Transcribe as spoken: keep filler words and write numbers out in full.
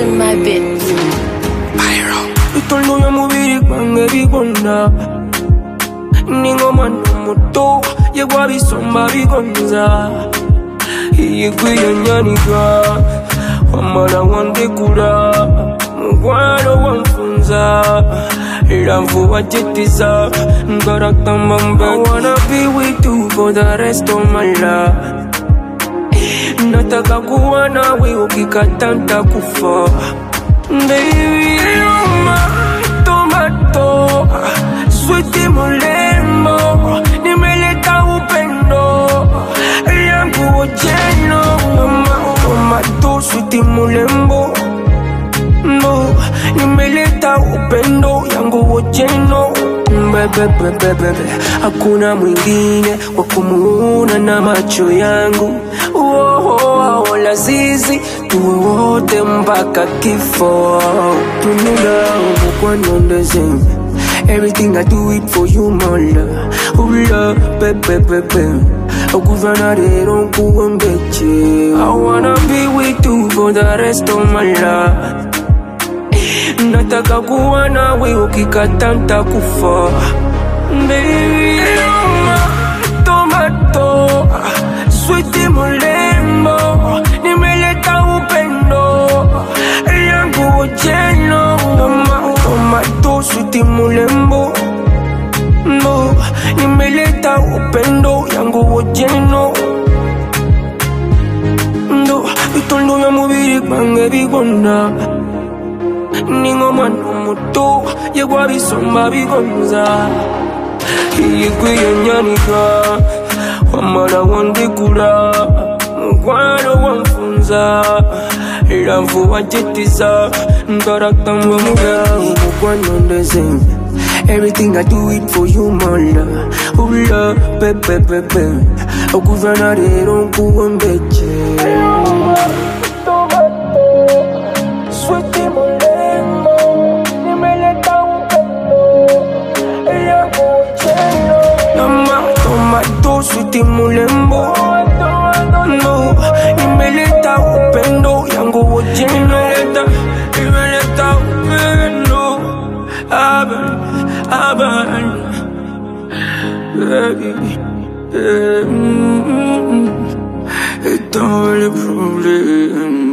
in my bed. Pyro. Itondo ya mubiri kwange bigonda. Ningoma n'umuto yegwa bisomba bigonza. Yegwiye nyanika wamala wandekula mukwano wanfunza Love wajetiza ngarakamba mbe. I wanna be with you for the rest of my life. Nataka kuwa nawe ukikata nitakufa. Baby you're tomato sweet mulembo, nimeleta upendo yangu ojeno. Tomato sweet mulembo, no, nimeleta upendo yangu ojeno. Bebe bebe bebe, hakuna mwingine wa kumuona na macho yangu. Oh, oh, oh, lazizi tuwe wote mpaka kifo. Tunula umukwano ndezembe. Everything I do it for you, my love. Oh love, bebe bebe, okuvana rero nkuwe mbeche. I wanna be with you for the rest of my life. Nataka kuwa nawe ukikata nitakufa. Baby you're tomato sweet mulembo, nimeleta upendo yangu ojeno. Tomato sweet mulembo, no, nimeleta upendo yangu ojeno. Ndo itondo ya mubiri kwange bigonda. Ningoma n'umuto yegwa bisomba bigonza. Yegwiye nyanika wamala wandekula mukwano wanfunza. Love wajetiza ngarakamba mbe. Mukwano ndezembe. Everything I do it for you, my love. Oh love, bebe bebe, okuvana rero nkuwe mbeche. Sweet mulembo, nimeleta upendo yangu ojeno. Nama tomato sweet mulembo, no, nimeleta upendo yangu ojeno. Nimeleta upendo, aban, aban, baby, mm, mm, it's all a problem.